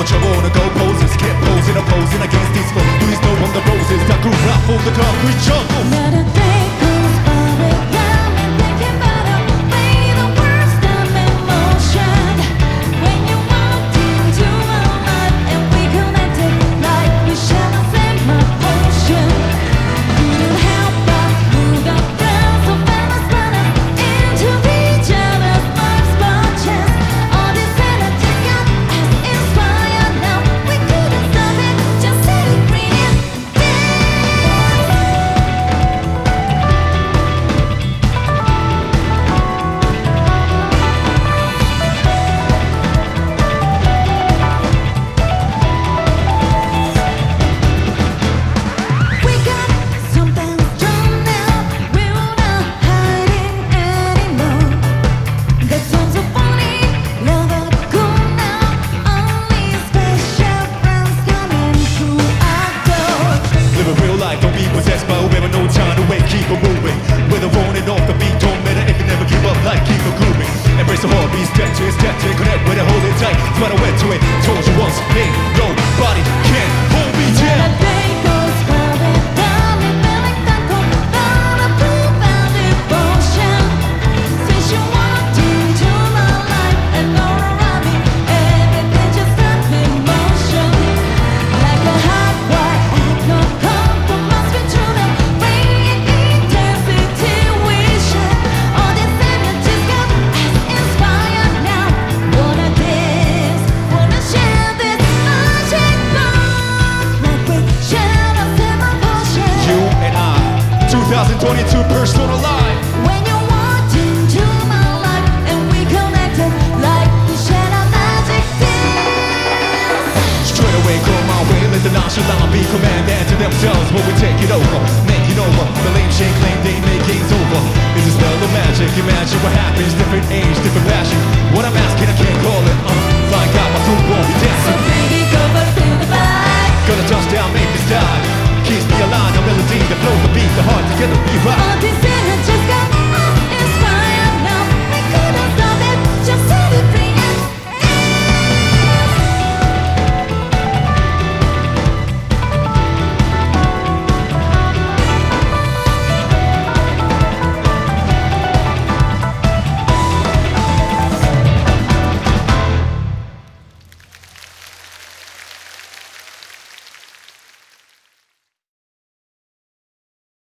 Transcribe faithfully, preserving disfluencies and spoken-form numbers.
what you wanna go poses. Kept posing, opposing against these foes. Please know I'm the roses that grew out from the concrete jungle. Not a day goes by without me thinking about the way the world's done in motion. When you walked into my life and we connected like we share the same emotion. Couldn't help but move up down so fast, but us into each other's lives, watches. All this energy got us inspired now. We couldn't stop it, just let it breathe. We got something strong now. We're not hiding anymore. The times are funny, never cool now. Only special friends coming through our door. Living real life, don't be possessed by whoever. No time to wait, keep it moving. Whether on and off the beat, don't matter if you never give up. Like keep it grooving. Embrace the heartbeat, step to it, step to it, connect with it, hold it tight. That's what I went to it. Told you once, hey, nobody can hold me Not down. a day goes by without me feeling that cold, not a profound devotion. Since you walked into my life and all around me, everything just stopped in motion. Like a hot wire, ain't no compromise between the radiant intensity we share. All this energy's got us inspired now. Wanna dance, wanna share this magic bond. Like we share the same emotion. You and I, twenty twenty-two Persona Live. When you walked into my life and we connected like we shared a magic dance. Straight away, come my way, let the nonchalant be commanded to themselves when we take it over, make it over. The lame shake claim they make games over. Is a spell of magic? Imagine what happens, different age, different passion. What I'm asking, I can't call it. Uh, like out my food won't be So dancing. baby, go back to the back. Gonna touch down, make this die. Keeps me alive, the melody, the flow, the beat, the heart together we rock. All this